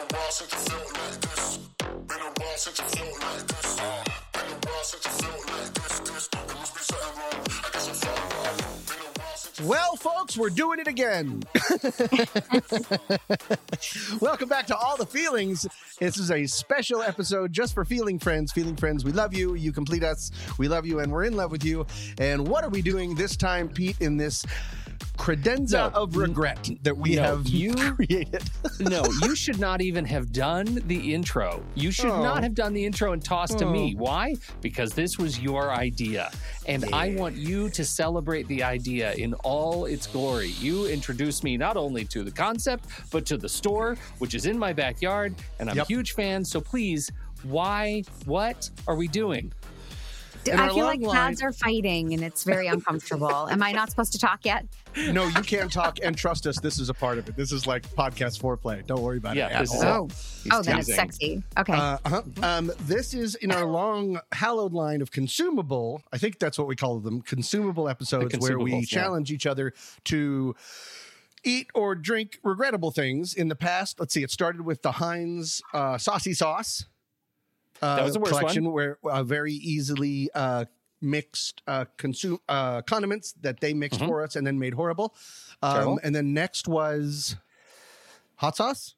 a while since I felt like this. Been a while since I felt like this. Been a while since I felt like this. There must be something wrong. I guess I felt wrong. Been a while since I Well, folks, we're doing it again. Welcome back to All the Feelings. This is a special episode just for Feeling Friends. Feeling Friends, we love you. You complete us. We love you, and we're in love with you. And what are we doing this time, Pete, in this credenza of regret that we have created? No, you should not even have done the intro. You should not have done the intro and tossed to me. Why? Because this was your idea. And I want you to celebrate the idea in all its glory. You introduced me not only to the concept, but to the store, which is in my backyard. And I'm a huge fan. So please, why? What are we doing? I feel like pads are fighting and it's very uncomfortable. Am I not supposed to talk yet? No, you can talk, and trust us, this is a part of it. This is like podcast foreplay. Don't worry about it. This is then it's sexy. Okay. This is in our long, hallowed line of consumable, I think that's what we call them, consumable episodes, where we challenge each other to eat or drink regrettable things. In the past, let's see, it started with the Heinz saucy sauce. That was the worst collection one. Where very easily mixed condiments that they mixed for us and then made horrible. And then next was hot sauce.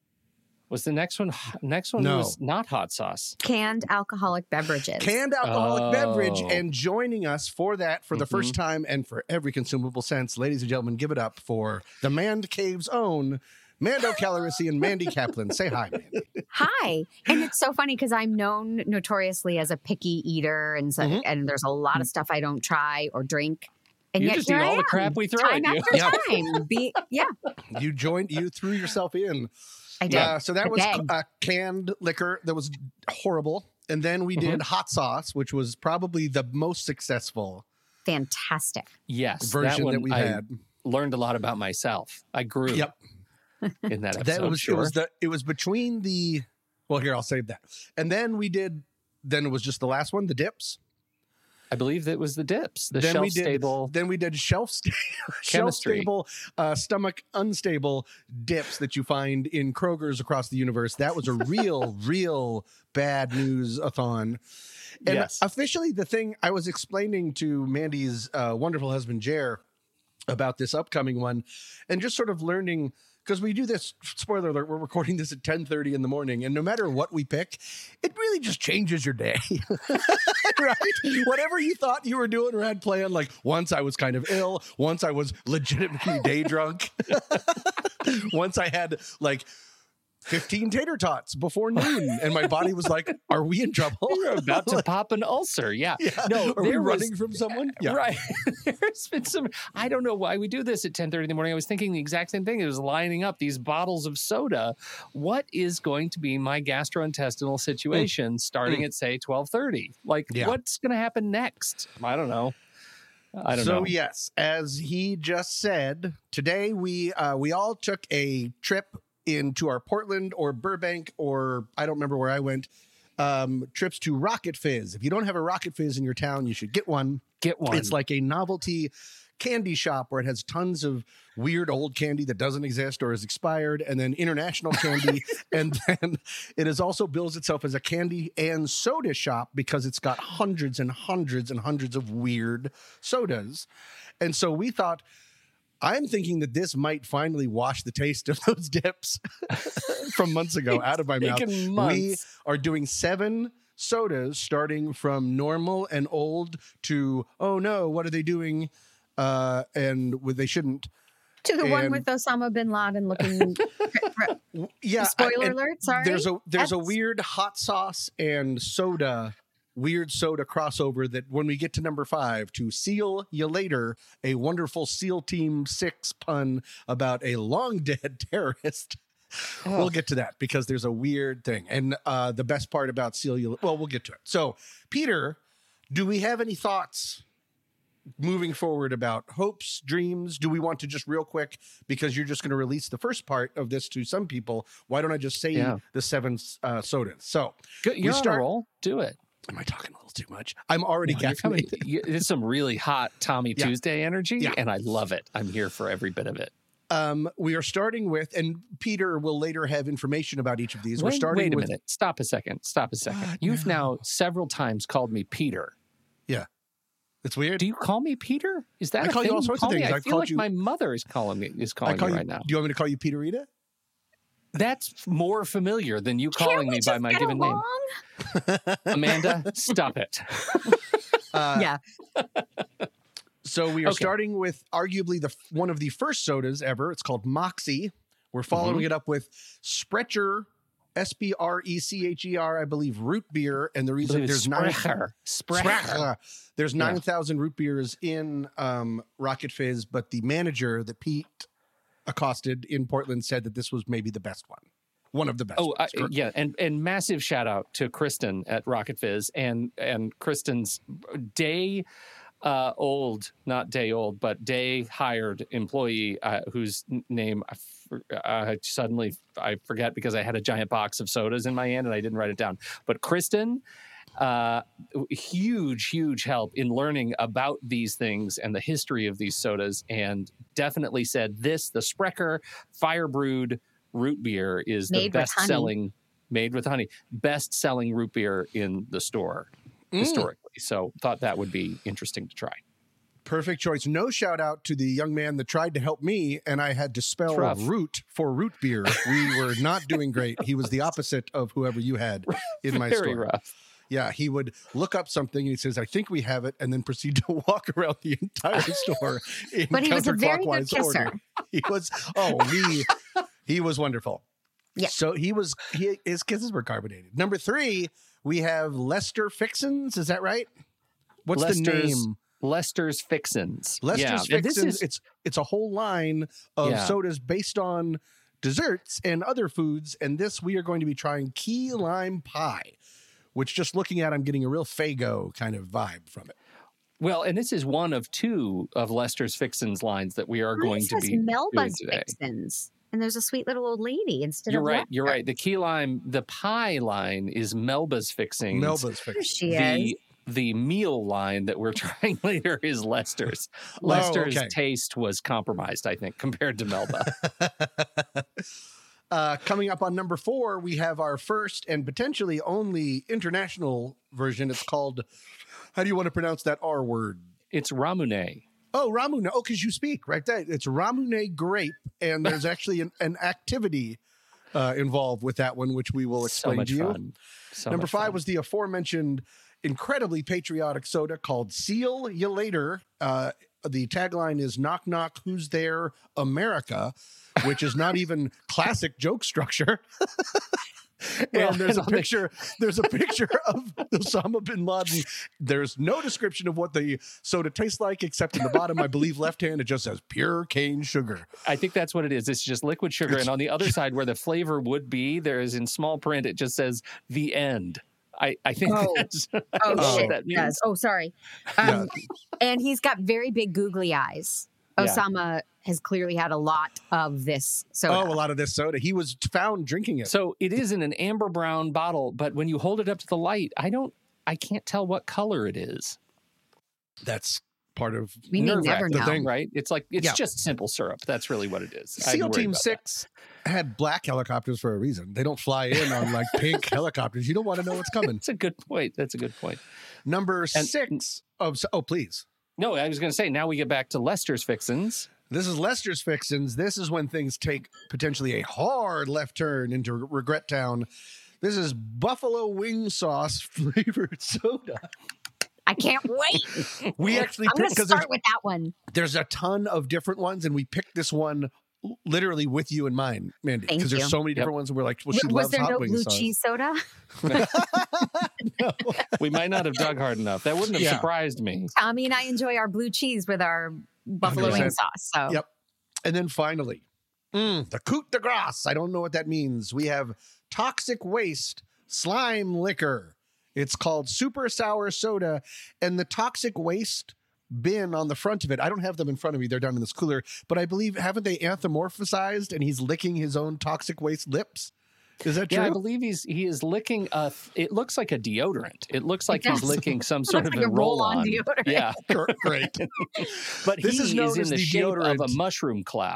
Was the next one? Next one was not hot sauce. Canned alcoholic beverages. Canned alcoholic beverage. And joining us for that for the first time and for every consumable sense, ladies and gentlemen, give it up for the Man Cave's own Mando Calrissian and Mandy Kaplan. Say hi, Mandy. Hi. And it's so funny because I'm known notoriously as a picky eater, and so, and there's a lot of stuff I don't try or drink. And you yet just here eat I all the am, crap we throw time at you. after time. You threw yourself in. I did. So that was canned liquor that was horrible. And then we did hot sauce, which was probably the most successful Fantastic. Yes, version that we had. I learned a lot about myself. I grew in that episode. It was between the, well, here, I'll save that. And then it was just the last one, the dips. I believe that was the dips, the shelf-stable. Then we did shelf-stable, stomach unstable dips that you find in Kroger's across the universe. That was a real bad news-a-thon. And officially, the thing I was explaining to Mandy's wonderful husband, Jer, about this upcoming one, and just sort of learning, because we do this, spoiler alert, we're recording this at 10:30 in the morning, and no matter what we pick, it really just changes your day, right? Whatever you thought you were doing or had planned, like once I was kind of ill, once I was legitimately day drunk, once I had like 15 tater tots before noon, and my body was like, are we in trouble? You're about to pop an ulcer. No, are we running from someone? Right. There's been some, I don't know why we do this at 10:30 in the morning. I was thinking the exact same thing. It was lining up these bottles of soda. What is going to be my gastrointestinal situation starting at, say, 12:30? Like, what's going to happen next? I don't know. So yes, as he just said, today we all took a trip into our Portland or Burbank, or I don't remember where I went, trips to Rocket Fizz. If you don't have a Rocket Fizz in your town, you should get one. Get one. It's like a novelty candy shop where it has tons of weird old candy that doesn't exist or is expired, and then international candy. And then it is also bills itself as a candy and soda shop because it's got hundreds and hundreds and hundreds of weird sodas. And so we thought, I'm thinking that this might finally wash the taste of those dips from months ago out of my mouth. We are doing 7 sodas starting from normal and old to, oh no, what are they doing? And they shouldn't. To the one with Osama bin Laden looking. Spoiler alert, sorry. There's a weird hot sauce and weird soda crossover that when we get to number 5, to seal you later, a wonderful SEAL Team 6 pun about a long dead terrorist. We'll get to that because there's a weird thing. And the best part about seal you, well, we'll get to it. So, Peter, do we have any thoughts moving forward about hopes, dreams? Do we want to just real quick, because you're just going to release the first part of this to some people, why don't I just say the 7 sodas? So, you're on a roll. Do it. Am I talking a little too much? I'm already caffeinated. It's some really hot Tommy Tuesday energy, and I love it. I'm here for every bit of it. We are starting with, and Peter will later have information about each of these. We're Wait, starting wait a with. minute. Stop a second. You've now several times called me Peter. Yeah. It's weird. Do you call me Peter? Is that I a call you thing all sorts of things. I I've feel called like you- my mother is calling me right now. Do you want me to call you Peterita? That's more familiar than you calling me by my given name. Amanda, stop it. Yeah. So we are Okay. starting with arguably one of the first sodas ever. It's called Moxie. We're following it up with Sprecher, Sprecher, I believe, root beer. And the reason there's Sprecher. There's 9,000 root beers in Rocket Fizz, but the manager that Pete accosted in Portland said that this was maybe the best one. One of the best. Oh, ones. yeah, and massive shout out to Kristen at Rocket Fizz and Kristen's day hired employee whose name I forget because I had a giant box of sodas in my hand and I didn't write it down. But Kristen, huge help in learning about these things and the history of these sodas, and definitely said the Sprecher Fire Brewed root beer is the best-selling, made with honey, best-selling root beer in the store historically. So thought that would be interesting to try. Perfect choice. No shout out to the young man that tried to help me, and I had to spell root for root beer. We were not doing great. He was the opposite of whoever you had in my Very store. rough. Yeah, he would look up something and he says, "I think we have it," and then proceed to walk around the entire store in But he was a very good counterclockwise order. kisser. He was wonderful. Yeah. So his kisses were carbonated. Number 3, we have Lester Fixins. Is that right? What's the name? Lester's Fixins. Lester's Fixins. It's a whole line of Yeah. sodas based on desserts and other foods. And this, we are going to be trying key lime pie, which just looking at, I'm getting a real Faygo kind of vibe from it. Well, and this is one of 2 of Lester's Fixins lines that we are going to be doing Melba's today. Fixins. And there's a sweet little old lady instead You're of right. Lester. You're right. The key lime, the pie line is Melba's Fixings. Melba's There Fixins. she is. The meal line that we're trying later is Lester's. Lester's okay. taste was compromised, I think, compared to Melba. Coming up on number 4, we have our first and potentially only international version. It's called, how do you want to pronounce that R word? It's Ramune. Oh, Ramune. Oh, because you speak, right? It's Ramune grape, and there's actually an activity involved with that one, which we will explain So much to you. fun. Number 5 was the aforementioned incredibly patriotic soda called Seal Ya Later. The tagline is "Knock Knock, Who's There, America," which is not even classic joke structure. Well, And there's a picture of Osama bin Laden. There's no description of what the soda tastes like, except in the bottom, I believe, left hand, it just says pure cane sugar. I think that's what it is. It's just liquid sugar. And on the other side, where the flavor would be, there is in small print, it just says the end. I think that's shit. that means. Does. Oh, sorry. Yeah. And he's got very big googly eyes. Yeah. Osama has clearly had a lot of this soda. Oh, a lot of this soda. He was found drinking it. So it is in an amber brown bottle, but when you hold it up to the light, I can't tell what color it is. That's part of We may Nerve-wrack, never the know. thing. Right? It's like it's Yeah. just simple syrup. That's really what it is. I SEAL hadn't worried Team about 6 had black helicopters for a reason. They don't fly in on like pink helicopters. You don't want to know what's that. coming. That's a good point. That's a good point. Number 6 of, oh, please. No, I was going to say, now we get back to Lester's Fixins. This is Lester's Fixins. This is when things take potentially a hard left turn into Regret Town. This is buffalo wing sauce flavored soda. I can't wait. We actually I'm going picked, to because start with that one. there's a ton of different ones, and we picked this one literally with you in mind, Mandy, Thank because there's you. so many different ones. And we're like, well, she Was loves there hot no wing blue sauce. cheese soda? We might not have dug hard enough. That wouldn't have Yeah. surprised me. Tommy and I enjoy our blue cheese with our buffalo wing 100%. sauce. So Yep. And then finally, the coup de grace. I don't know what that means. We have toxic waste slime liquor. It's called Super Sour Soda, and the toxic waste bin on the front of it. I don't have them in front of me. They're down in this cooler, but I believe, haven't they anthropomorphized and he's licking his own toxic waste lips? Is that true? Yeah, I believe he is licking it looks like a deodorant. It looks like he's does. licking some It sort looks of like a a roll-on roll-on. deodorant. Yeah. Great. But This he is known is in as the the shape of deodorant. a mushroom cloud.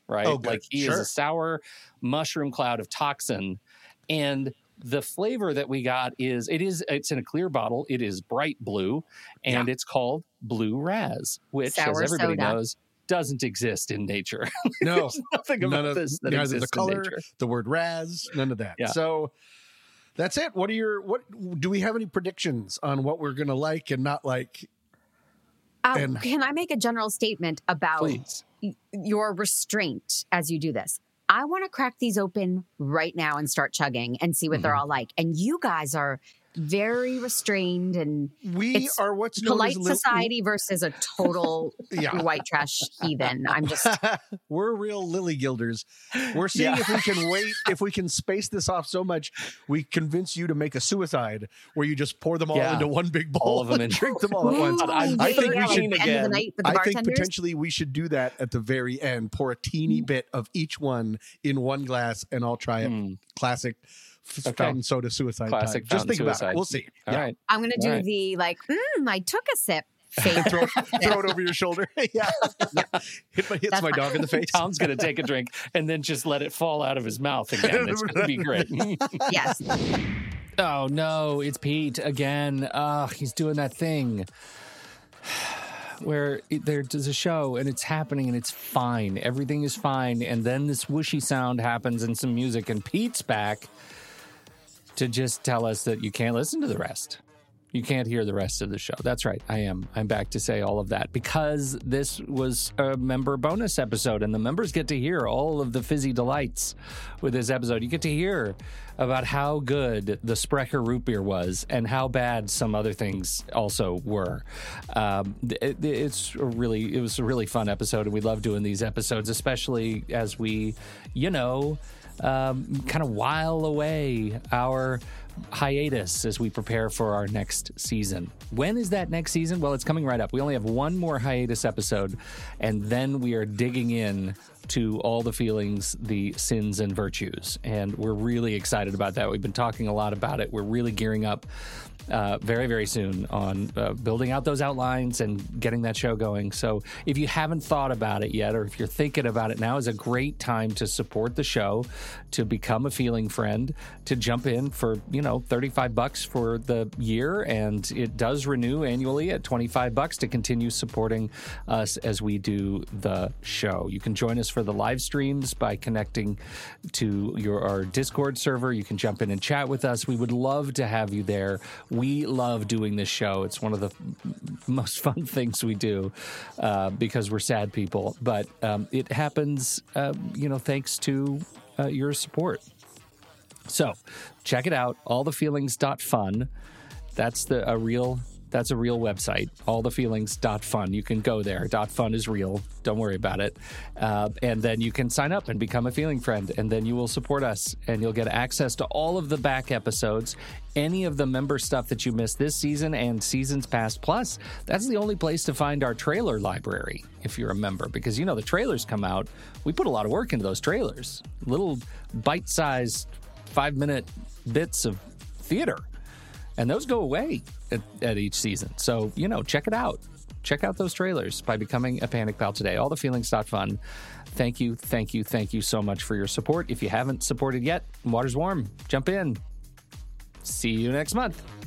right? Oh, good. Like he is a sour mushroom cloud of toxin. And the flavor that we got it's in a clear bottle. It is bright blue, and it's called Blue Raz, which, sour as everybody soda. knows, doesn't exist in nature. No, There's nothing about this that neither exists the color, in nature. the word Raz, none of that. Yeah. So that's it. What do we have any predictions on what we're going to like and not like? And- Can I make a general statement about Please. your restraint as you do this? I want to crack these open right now and start chugging and see what they're all like. And you guys are very restrained, and We it's are what's known polite as society versus a total Yeah. white trash heathen. I'm just We're real lily gilders. We're seeing if we can if we can space this off so much, we convince you to make a suicide where you just pour them all into one big bowl All of them and in. drink them all at once. I think we should at the end of the night with the I think bartenders. potentially we should do that at the very end. Pour a teeny bit of each one in one glass, and I'll try it. Classic fountain soda suicide. Classic time. Just fountain think about suicide. it. We'll see. All right. I'm going to do All right. the I took a sip. Fake. throw it over your shoulder. Hits my dog in the face. Tom's going to take a drink and then just let it fall out of his mouth again. It's going to be great. Yes. Oh, no, it's Pete again. He's doing that thing where there's a show and it's happening and it's fine. Everything is fine. And then this whooshy sound happens and some music, and Pete's back to just tell us that you can't listen to the rest. You can't hear the rest of the show. That's right. I am. I'm back to say all of that because this was a member bonus episode, and the members get to hear all of the fizzy delights with this episode. You get to hear about how good the Sprecher root beer was and how bad some other things also were. It was a really fun episode, and we love doing these episodes, especially as we, kind of while away our hiatus as we prepare for our next season. When is that next season? Well, it's coming right up. We only have one more hiatus episode, and then we are digging in to all the feelings, the sins and virtues. And we're really excited about that. We've been talking a lot about it. We're really gearing up very, very soon on building out those outlines and getting that show going. So if you haven't thought about it yet, or if you're thinking about it, now is a great time to support the show, to become a feeling friend, to jump in for, $35 for the year. And it does renew annually at $25 to continue supporting us as we do the show. You can join us for the live streams by connecting to our Discord server. You can jump in and chat with us. We would love to have you there. We love doing this show. It's one of the most fun things we do because we're sad people. But it happens, thanks to your support. So check it out, allthefeelings.fun. That's a real website, allthefeelings.fun. You can go there. .fun is real. Don't worry about it. And then you can sign up and become a feeling friend, and then you will support us, and you'll get access to all of the back episodes, any of the member stuff that you missed this season and seasons past. Plus, that's the only place to find our trailer library if you're a member, because, the trailers come out. We put a lot of work into those trailers, little bite-sized 5-minute bits of theater. And those go away at each season. So, check it out. Check out those trailers by becoming a Panic Pal today. Allthefeelings.fun. Thank you, thank you, thank you so much for your support. If you haven't supported yet, water's warm. Jump in. See you next month.